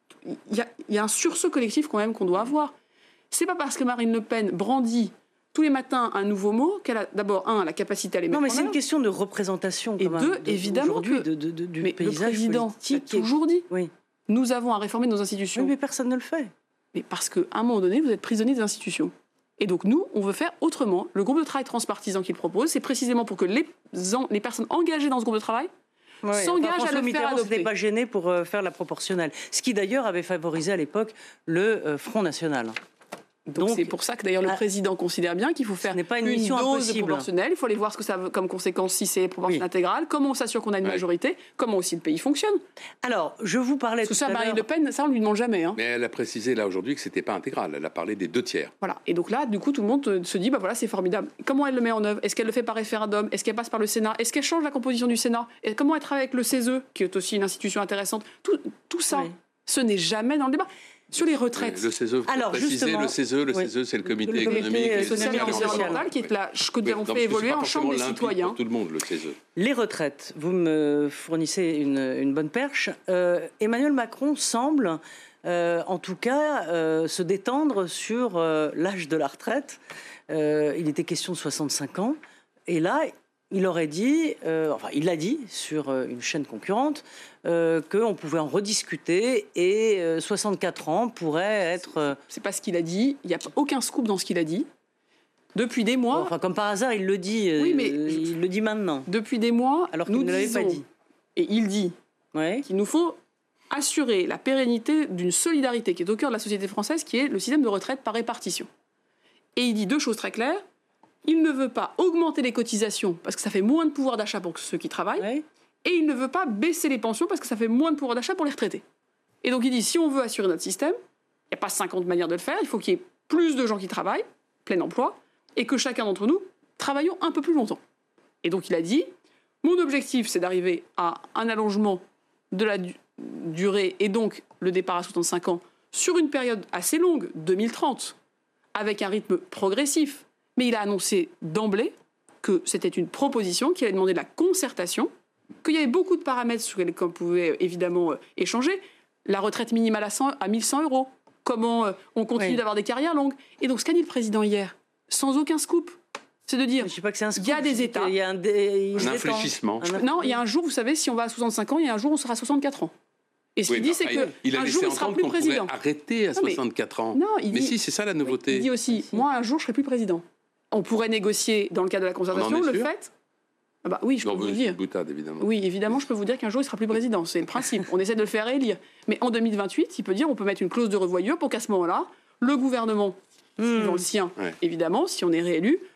y, y a un sursaut collectif quand même qu'on doit avoir. C'est pas parce que Marine Le Pen brandit tous les matins un nouveau mot qu'elle a d'abord, un, la capacité à les mettre en œuvre. Non, mais c'est une question de représentation. Et deux, de, évidemment, que de, de, de, du mais paysage le président a toujours dit oui. Nous avons à réformer nos institutions. Oui, mais personne ne le fait. Mais parce qu'à un moment donné, vous êtes prisonnier des institutions. Et donc nous, on veut faire autrement. Le groupe de travail transpartisan qu'il propose, c'est précisément pour que les, en, les personnes engagées dans ce groupe de travail ouais, s'engagent à le faire adopter. N'était pas gêné pour euh, faire la proportionnelle. Ce qui d'ailleurs avait favorisé à l'époque le euh, Front National. Donc, Donc c'est pour ça que d'ailleurs le ah, président considère bien qu'il faut faire pas une, une mission dose impossible. proportionnelle. Il faut aller voir ce que ça veut comme conséquence si c'est proportionnelle oui. intégrale, comment on s'assure qu'on a une ouais. majorité, comment aussi le pays fonctionne. Alors, je vous parlais Parce que tout ça, à Marine Le Pen, ça on lui demande jamais. Hein. Mais elle a précisé là aujourd'hui que c'était pas intégral. Elle a parlé des deux tiers. Voilà. Et donc là, du coup, tout le monde se dit, bah voilà, c'est formidable. Comment elle le met en œuvre? Est-ce qu'elle le fait par référendum? Est-ce qu'elle passe par le Sénat? Est-ce qu'elle change la composition du Sénat? Et comment elle travaille avec le C E S E, qui est aussi une institution intéressante? Tout, tout ça, oui. ce n'est jamais dans le débat. Sur les retraites. Le C E S E, alors justement, le C E S E, le oui. C E S E, c'est le comité le économique et social et environnemental qui est là, que nous avons fait évoluer en chambre des citoyens. Pour tout le monde, le C E S E. Les retraites, vous me fournissez une, une bonne perche. Euh, Emmanuel Macron semble, euh, en tout cas, euh, se détendre sur euh, l'âge de la retraite. Euh, il était question de soixante-cinq ans, et là. Il aurait dit, euh, enfin il l'a dit sur euh, une chaîne concurrente, euh, qu'on pouvait en rediscuter et euh, soixante-quatre ans pourrait être... Euh... C'est pas ce qu'il a dit, il n'y a aucun scoop dans ce qu'il a dit. Depuis des mois... Enfin comme par hasard, il le dit, euh, oui, mais il le dit maintenant. Depuis des mois, alors qu'il nous ne l'avait pas dit. Et il dit ouais. qu'il nous faut assurer la pérennité d'une solidarité qui est au cœur de la société française, qui est le système de retraite par répartition. Et il dit deux choses très claires. Il ne veut pas augmenter les cotisations parce que ça fait moins de pouvoir d'achat pour ceux qui travaillent. Oui. Et il ne veut pas baisser les pensions parce que ça fait moins de pouvoir d'achat pour les retraités. Et donc il dit, si on veut assurer notre système, il n'y a pas cinquante manières de le faire, il faut qu'il y ait plus de gens qui travaillent, plein emploi, et que chacun d'entre nous travaillons un peu plus longtemps. Et donc il a dit, mon objectif c'est d'arriver à un allongement de la du- durée et donc le départ à soixante-cinq ans sur une période assez longue, deux mille trente, avec un rythme progressif. Mais il a annoncé d'emblée que c'était une proposition, qu'il allait demander de la concertation, qu'il y avait beaucoup de paramètres sur lesquels on pouvait évidemment euh, échanger. La retraite minimale à, cent, à mille cent euros, comment euh, on continue oui. d'avoir des carrières longues. Et donc ce qu'a dit le président hier, sans aucun scoop, c'est de dire, il y a des États... Il y a un, dé, un infléchissement. Un... Non, il y a un jour, vous savez, si on va à soixante-cinq ans, il y a un jour, on sera à soixante-quatre ans. Et ce oui, qu'il dit, c'est qu'un jour, il sera plus président. Arrêter à non, soixante-quatre ans. Non, il mais dit, si, c'est ça la nouveauté. Il dit aussi, moi, un jour, je serai plus président. On pourrait négocier, dans le cadre de la concertation, le fait... Ah bah oui, je non, peux vous le dire. Boutade, évidemment. Oui, évidemment, je peux vous dire qu'un jour, il sera plus président. C'est le principe. On essaie de le faire élire. Mais en deux mille vingt-huit, il peut dire on peut mettre une clause de revoyure pour qu'à ce moment-là, le gouvernement, mmh. suivant le sien, ouais. évidemment, si on est réélu,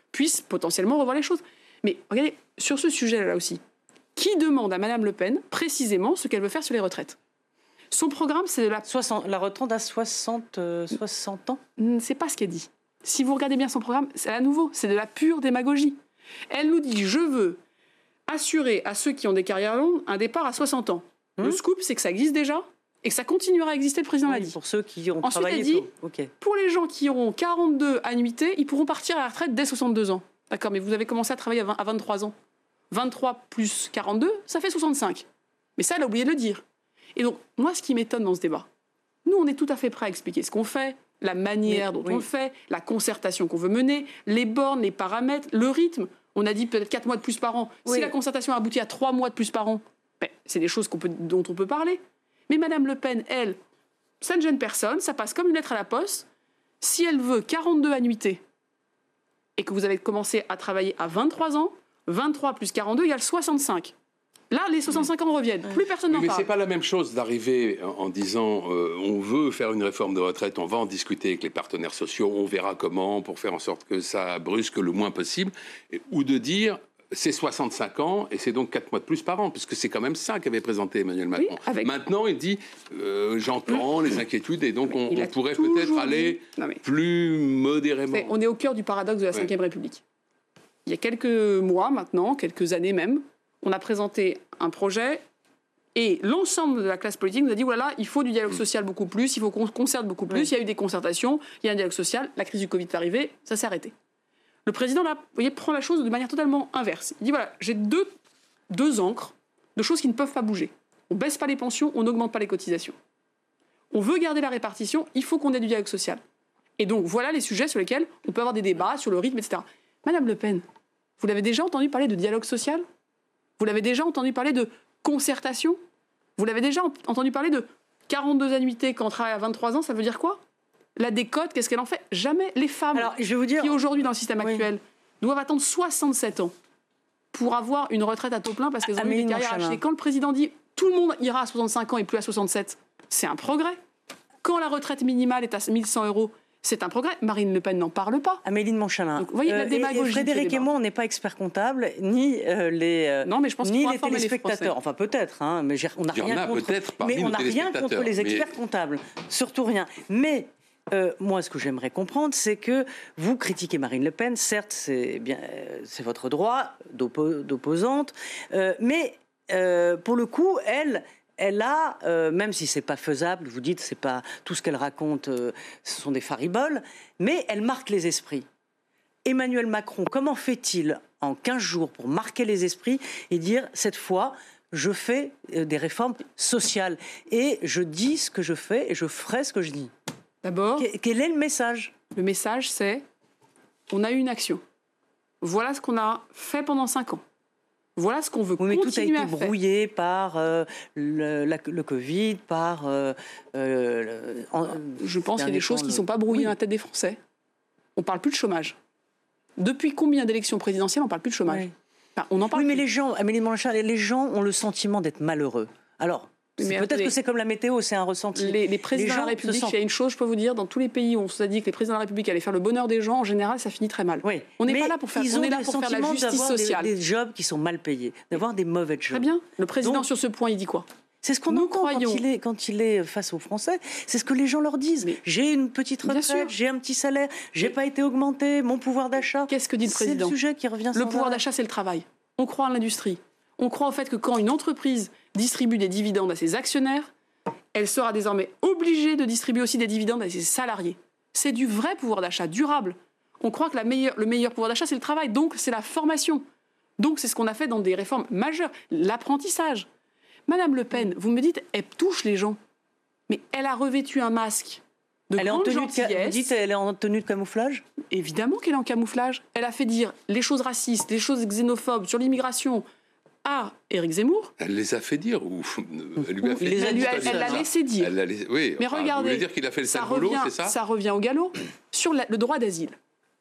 puisse potentiellement revoir les choses. Mais regardez, sur ce sujet-là aussi, qui demande à Mme Le Pen précisément ce qu'elle veut faire sur les retraites ? Son programme, c'est de la... soixante, la retraite à soixante, euh, soixante ans ? C'est pas ce qu'elle dit. Si vous regardez bien son programme, c'est à nouveau, c'est de la pure démagogie. Elle nous dit, je veux assurer à ceux qui ont des carrières longues un départ à soixante ans. Mmh. Le scoop, c'est que ça existe déjà et que ça continuera à exister, le président oui, l'a dit. Pour ceux qui ont Ensuite, travaillé elle dit, tôt. Okay. Pour les gens qui auront quarante-deux annuités, ils pourront partir à la retraite dès soixante-deux ans. D'accord, mais vous avez commencé à travailler à, vingt, à vingt-trois ans. vingt-trois plus quarante-deux, ça fait soixante-cinq. Mais ça, elle a oublié de le dire. Et donc, moi, ce qui m'étonne dans ce débat, nous, on est tout à fait prêts à expliquer ce qu'on fait, la manière oui, dont oui. on le fait, la concertation qu'on veut mener, les bornes, les paramètres, le rythme. On a dit peut-être quatre mois de plus par an. Oui. Si la concertation aboutit à trois mois de plus par an, ben, c'est des choses qu'on peut, dont on peut parler. Mais Mme Le Pen, elle, ça ne gêne personne, ça passe comme une lettre à la poste. Si elle veut quarante-deux annuités et que vous avez commencé à travailler à vingt-trois ans, vingt-trois plus quarante-deux égale soixante-cinq. Là, les soixante-cinq ans reviennent. Plus personne n'en oui, mais parle. Mais c'est pas la même chose d'arriver en, en disant euh, on veut faire une réforme de retraite, on va en discuter avec les partenaires sociaux, on verra comment pour faire en sorte que ça brusque le moins possible, et, ou de dire c'est soixante-cinq ans et c'est donc quatre mois de plus par an, puisque c'est quand même ça qu'avait présenté Emmanuel Macron. Oui, avec... Maintenant, il dit euh, j'entends les inquiétudes et donc on, on pourrait peut-être aller non, mais... plus modérément. C'est, on est au cœur du paradoxe de la cinquième ouais. République. Il y a quelques mois maintenant, quelques années même, on a présenté un projet et l'ensemble de la classe politique nous a dit voilà, il faut du dialogue social beaucoup plus, il faut qu'on concerte beaucoup plus. Oui. Il y a eu des concertations, il y a un dialogue social. La crise du Covid est arrivée, ça s'est arrêté. Le président là, vous voyez, prend la chose de manière totalement inverse. Il dit voilà, j'ai deux, deux encres de choses qui ne peuvent pas bouger. On baisse pas les pensions, on n'augmente pas les cotisations. On veut garder la répartition, il faut qu'on ait du dialogue social. Et donc voilà les sujets sur lesquels on peut avoir des débats sur le rythme, et cetera. Madame Le Pen, vous l'avez déjà entendu parler de dialogue social ? Vous l'avez déjà entendu parler de concertation ? Vous l'avez déjà entendu parler de quarante-deux annuités quand on travaille à vingt-trois ans, ça veut dire quoi ? La décote, qu'est-ce qu'elle en fait ? Jamais. Les femmes Alors, je vais vous dire... qui aujourd'hui dans le système oui. actuel doivent attendre soixante-sept ans pour avoir une retraite à taux plein parce qu'elles ont eu des carrières hachées. Quand le président dit tout le monde ira à soixante-cinq ans et plus à soixante-sept, c'est un progrès. Quand la retraite minimale est à mille cent euros, c'est un progrès. Marine Le Pen n'en parle pas. Amélie de Montchalin. Donc, vous voyez, la démagogie. Et, et Frédéric et moi, on n'est pas experts comptables, ni euh, les, euh, non, mais je pense ni les téléspectateurs. Les enfin, peut-être, hein, mais on n'a rien, contre, mais on n'a rien contre les experts mais... comptables. Surtout rien. Mais euh, moi, ce que j'aimerais comprendre, c'est que vous critiquez Marine Le Pen. Certes, c'est, bien, euh, c'est votre droit d'oppo- d'opposante. Euh, mais euh, pour le coup, elle... Elle a, euh, même si c'est pas faisable, vous dites c'est pas tout ce qu'elle raconte, euh, ce sont des fariboles, mais elle marque les esprits. Emmanuel Macron, comment fait-il en quinze jours pour marquer les esprits et dire cette fois je fais euh, des réformes sociales et je dis ce que je fais et je ferai ce que je dis. D'abord, Qu- quel est le message ? Le message c'est on a eu une action. Voilà ce qu'on a fait pendant cinq ans. Voilà ce qu'on veut oui, continuer à faire. Tout a été brouillé par euh, le, la, le Covid, par... Euh, euh, le, en, Je pense qu'il y a des choses qui ne sont pas brouillées oui. dans la tête des Français. On ne parle plus de chômage. Depuis combien d'élections présidentielles on ne parle plus de chômage oui. enfin, on en parle Oui, plus. mais les gens, Amélie Montchalin, les gens ont le sentiment d'être malheureux. Alors... C'est peut-être les, que c'est comme la météo, c'est un ressenti. Les, les présidents les de la République, il y a une chose, je peux vous dire, dans tous les pays où on se dit que les présidents de la République allaient faire le bonheur des gens, en général, ça finit très mal. Oui. On n'est pas là pour faire, on est là pour faire la justice sociale. Des, des jobs qui sont mal payés, d'avoir des mauvais jobs. Très bien. Le président, donc, sur ce point, il dit quoi ? C'est ce qu'on Nous entend croyons... quand, il est, quand il est face aux Français. C'est ce que les gens leur disent. Mais j'ai une petite retraite, j'ai un petit salaire, j'ai mais... pas été augmenté, mon pouvoir d'achat. Qu'est-ce que dit le président ? C'est le sujet qui revient. Le pouvoir d'achat, c'est le travail. On croit à l'industrie. On croit au fait que quand une entreprise distribue des dividendes à ses actionnaires, elle sera désormais obligée de distribuer aussi des dividendes à ses salariés. C'est du vrai pouvoir d'achat durable. On croit que la meilleure, le meilleur pouvoir d'achat, c'est le travail. Donc, c'est la formation. Donc, c'est ce qu'on a fait dans des réformes majeures. L'apprentissage. Madame Le Pen, vous me dites, elle touche les gens. Mais elle a revêtu un masque de elle grande est en tenue gentillesse. De, vous dites elle est en tenue de camouflage ? Évidemment qu'elle est en camouflage. Elle a fait dire les choses racistes, les choses xénophobes sur l'immigration à Éric Zemmour. Elle les a fait dire ou elle lui a fait dire. Elle, lui a, elle l'a laissé dire. Elle l'a laissé, oui, mais enfin, regardez, vous voulez dire qu'il a fait le sale boulot, c'est ça ? Ça revient au galop sur la, le droit d'asile.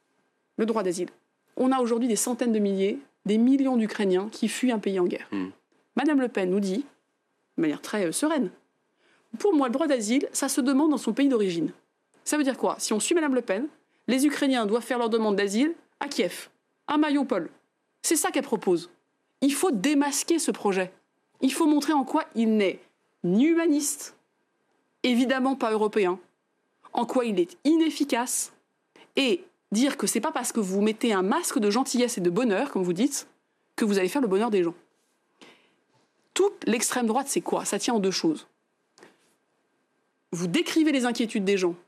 Le droit d'asile. On a aujourd'hui des centaines de milliers, des millions d'Ukrainiens qui fuient un pays en guerre. Hmm. Madame Le Pen nous dit, de manière très euh, sereine, pour moi, le droit d'asile, ça se demande dans son pays d'origine. Ça veut dire quoi ? Si on suit Madame Le Pen, les Ukrainiens doivent faire leur demande d'asile à Kiev. un maillon Paul. C'est ça qu'elle propose. Il faut démasquer ce projet. Il faut montrer en quoi il n'est ni humaniste, évidemment pas européen, en quoi il est inefficace, et dire que c'est pas parce que vous mettez un masque de gentillesse et de bonheur, comme vous dites, que vous allez faire le bonheur des gens. Toute l'extrême droite, c'est quoi? Ça tient en deux choses. Vous décrivez les inquiétudes des gens,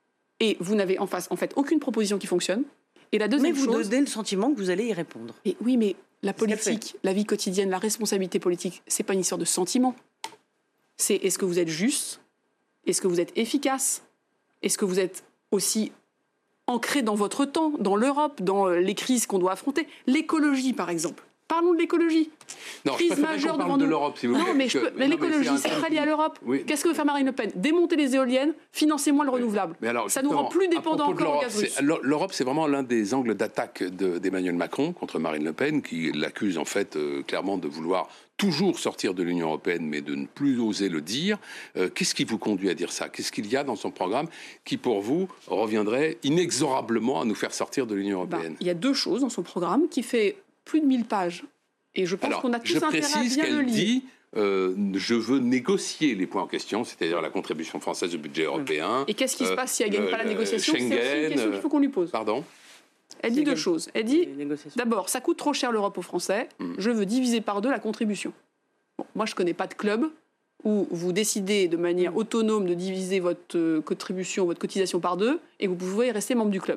et vous n'avez en face, en fait, aucune proposition qui fonctionne. Et la deuxième mais vous chose, donnez le sentiment que vous allez y répondre. Et oui, mais la politique, la vie quotidienne, la responsabilité politique, c'est pas une histoire de sentiment. C'est est-ce que vous êtes juste? Est-ce que vous êtes efficace? Est-ce que vous êtes aussi ancré dans votre temps, dans l'Europe, dans les crises qu'on doit affronter? L'écologie, par exemple. Parlons de l'écologie. Non, Crise je majeure qu'on parle devant de nous. l'Europe, si vous non, voulez. mais, je peux, mais non, l'écologie, mais c'est un... très lié à l'Europe. Oui. Qu'est-ce que veut faire Marine Le Pen? Démonter les éoliennes, financer moins le oui. renouvelable. Mais alors, ça nous rend plus dépendants encore au gaz russe. L'Europe, c'est vraiment l'un des angles d'attaque de, d'Emmanuel Macron contre Marine Le Pen, qui l'accuse en fait euh, clairement de vouloir toujours sortir de l'Union européenne, mais de ne plus oser le dire. Euh, qu'est-ce qui vous conduit à dire ça? Qu'est-ce qu'il y a dans son programme qui, pour vous, reviendrait inexorablement à nous faire sortir de l'Union européenne? Bah, il y a deux choses dans son programme qui fait plus de mille pages. Et je pense Alors, qu'on a tous je intérêt à précise bien le qu'elle lire. dit euh, je veux négocier les points en question, c'est-à-dire la contribution française au budget européen. Et qu'est-ce qui se passe si elle ne gagne euh, pas la euh, négociation? Schengen, C'est aussi une question qu'il faut qu'on lui pose. Pardon? Elle dit deux choses. Elle dit, négociations. d'abord, ça coûte trop cher l'Europe aux Français, Mm. je veux diviser par deux la contribution. Bon, moi, je ne connais pas de club où vous décidez de manière autonome de diviser votre euh, contribution, votre cotisation par deux, et vous pouvez rester membre du club.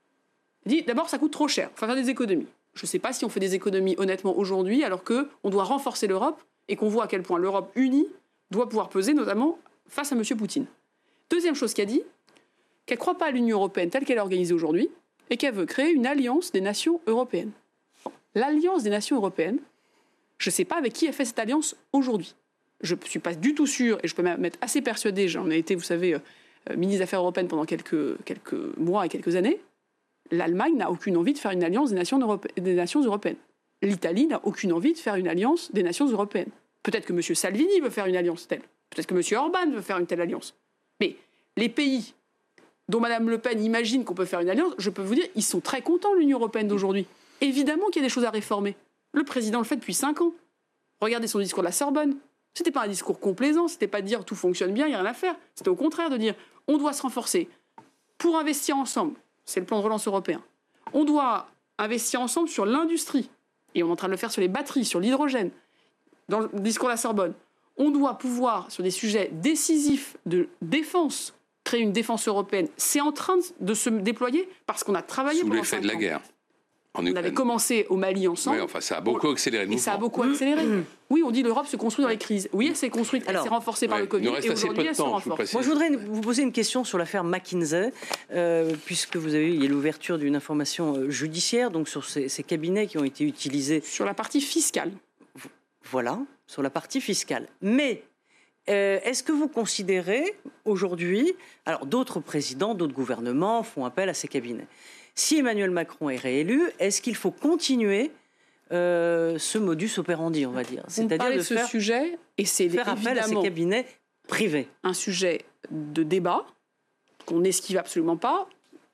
Elle dit, d'abord, ça coûte trop cher, il faut faire des économies. Je ne sais pas si on fait des économies honnêtement aujourd'hui, alors qu'on doit renforcer l'Europe et qu'on voit à quel point l'Europe unie doit pouvoir peser, notamment face à M. Poutine. Deuxième chose qu'elle dit, qu'elle ne croit pas à l'Union européenne telle qu'elle est organisée aujourd'hui et qu'elle veut créer une alliance des nations européennes. Bon, l'alliance des nations européennes, je ne sais pas avec qui elle fait cette alliance aujourd'hui. Je ne suis pas du tout sûre, et je peux même être assez persuadée, j'en ai été, vous savez, euh, ministre des Affaires européennes pendant quelques, quelques mois et quelques années, l'Allemagne n'a aucune envie de faire une alliance des nations, europé- des nations européennes. L'Italie n'a aucune envie de faire une alliance des nations européennes. Peut-être que M. Salvini veut faire une alliance telle. Peut-être que M. Orban veut faire une telle alliance. Mais les pays dont Mme Le Pen imagine qu'on peut faire une alliance, je peux vous dire, ils sont très contents, l'Union européenne d'aujourd'hui. Évidemment qu'il y a des choses à réformer. Le président le fait depuis cinq ans. Regardez son discours de la Sorbonne. Ce n'était pas un discours complaisant, ce n'était pas de dire tout fonctionne bien, il n'y a rien à faire. C'était au contraire de dire on doit se renforcer pour investir ensemble. C'est le plan de relance européen. On doit investir ensemble sur l'industrie. Et on est en train de le faire sur les batteries, sur l'hydrogène. Dans le discours de la Sorbonne, on doit pouvoir, sur des sujets décisifs de défense, créer une défense européenne. C'est en train de se déployer parce qu'on a travaillé Sous pendant l'effet cinq de la ans. guerre. En On avait Ukraine. commencé au Mali ensemble. Oui, enfin, ça a beaucoup accéléré le Et mouvement. ça a beaucoup accéléré. Oui, on dit l'Europe se construit dans les crises. Oui, elle s'est construite, elle Alors, s'est renforcée par ouais, le Covid. il nous reste Et assez peu aujourd'hui, de elle se temps, je vous renforce. précise. Moi, je voudrais vous poser une question sur l'affaire McKinsey, euh, puisque vous avez eu il y a l'ouverture d'une information euh, judiciaire, donc sur ces, ces cabinets qui ont été utilisés, Sur la partie fiscale. voilà, sur la partie fiscale. Mais euh, est-ce que vous considérez aujourd'hui, alors d'autres présidents, d'autres gouvernements font appel à ces cabinets. Si Emmanuel Macron est réélu, est-ce qu'il faut continuer euh, ce modus operandi, on va dire, Vous me parlez de ce faire, sujet, et c'est faire appel à ces évidemment cabinets privés. un sujet de débat qu'on n'esquive absolument pas.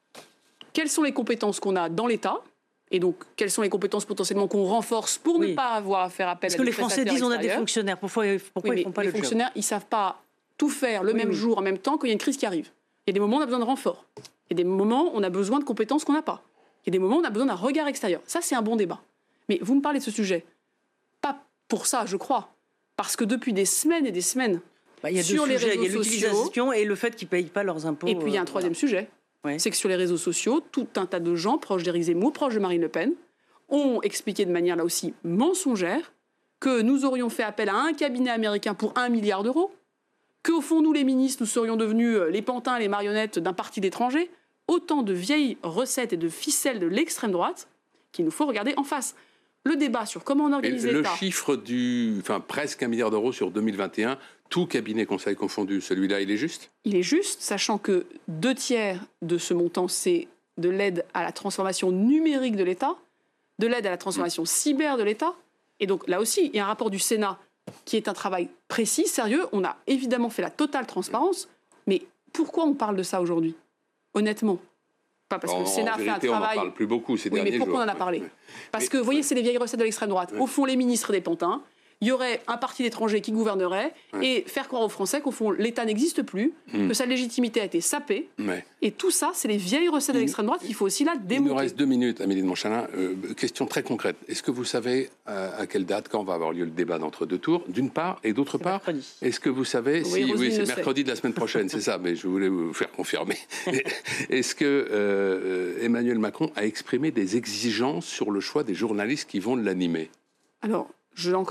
Quelles sont les compétences qu'on a dans l'État? Et donc, quelles sont les compétences potentiellement qu'on renforce pour Oui. ne pas avoir à faire appel Parce à que des les Français prestataires disent on a des extérieurs. fonctionnaires, pourquoi, pourquoi Oui, ils ne font mais pas les le job? fonctionnaires, ils ne savent pas tout faire le Oui, même oui. jour, en même temps, quand il y a une crise qui arrive. Il y a des moments où on a besoin de renfort. Il y a des moments où on a besoin de compétences qu'on n'a pas. Il y a des moments où on a besoin d'un regard extérieur. Ça, c'est un bon débat. Mais vous me parlez de ce sujet. Pas pour ça, je crois. Parce que depuis des semaines et des semaines, Bah, il y a sur deux les sujets, il y a réseaux l'utilisation et le fait qu'ils ne payent pas leurs impôts. et puis il y a un euh, troisième sujet, Ouais. c'est que sur les réseaux sociaux, tout un tas de gens proches d'Éric Zemmour, proches de Marine Le Pen, ont expliqué de manière là aussi mensongère que nous aurions fait appel à un cabinet américain pour un milliard d'euros, qu'au fond, nous les ministres, nous serions devenus les pantins, les marionnettes d'un parti d'étrangers. Autant de vieilles recettes et de ficelles de l'extrême droite qu'il nous faut regarder en face. Le débat sur comment on Et organise le l'État. chiffre du, enfin presque un milliard d'euros sur deux mille vingt et un, tout cabinet conseil confondu, celui-là, il est juste? Il est juste, sachant que deux tiers de ce montant, c'est de l'aide à la transformation numérique de l'État, de l'aide à la transformation cyber de l'État. Et donc là aussi, il y a un rapport du Sénat qui est un travail précis, sérieux. On a évidemment fait la totale transparence. Mais pourquoi on parle de ça aujourd'hui? Honnêtement, Pas parce que En- le Sénat en a fait vérité, un on n'en travail. parle plus beaucoup ces Oui, derniers mais pourquoi jours. on en a parlé? Ouais. Parce Mais- que, vous voyez, c'est les vieilles recettes de l'extrême droite. Ouais. Au fond, les ministres des pantins, il y aurait un parti d'étrangers qui gouvernerait Ouais. et faire croire aux Français qu'au fond, l'État n'existe plus, Mm. que sa légitimité a été sapée. Ouais. Et tout ça, c'est les vieilles recettes de Il- l'extrême droite qu'il faut aussi là Il nous démonter. reste deux minutes, Amélie de Montchalin. Euh, question très concrète. Est-ce que vous savez euh, à quelle date, quand va avoir lieu le débat d'entre deux tours, d'une part, et d'autre C'est part, mercredi. est-ce que vous savez Oui, si... Roselyne Oui, c'est le sait. mercredi de la semaine prochaine, c'est ça, mais je voulais vous faire confirmer. Est-ce que euh, Emmanuel Macron a exprimé des exigences sur le choix des journalistes qui vont l'animer? Alors, je n'en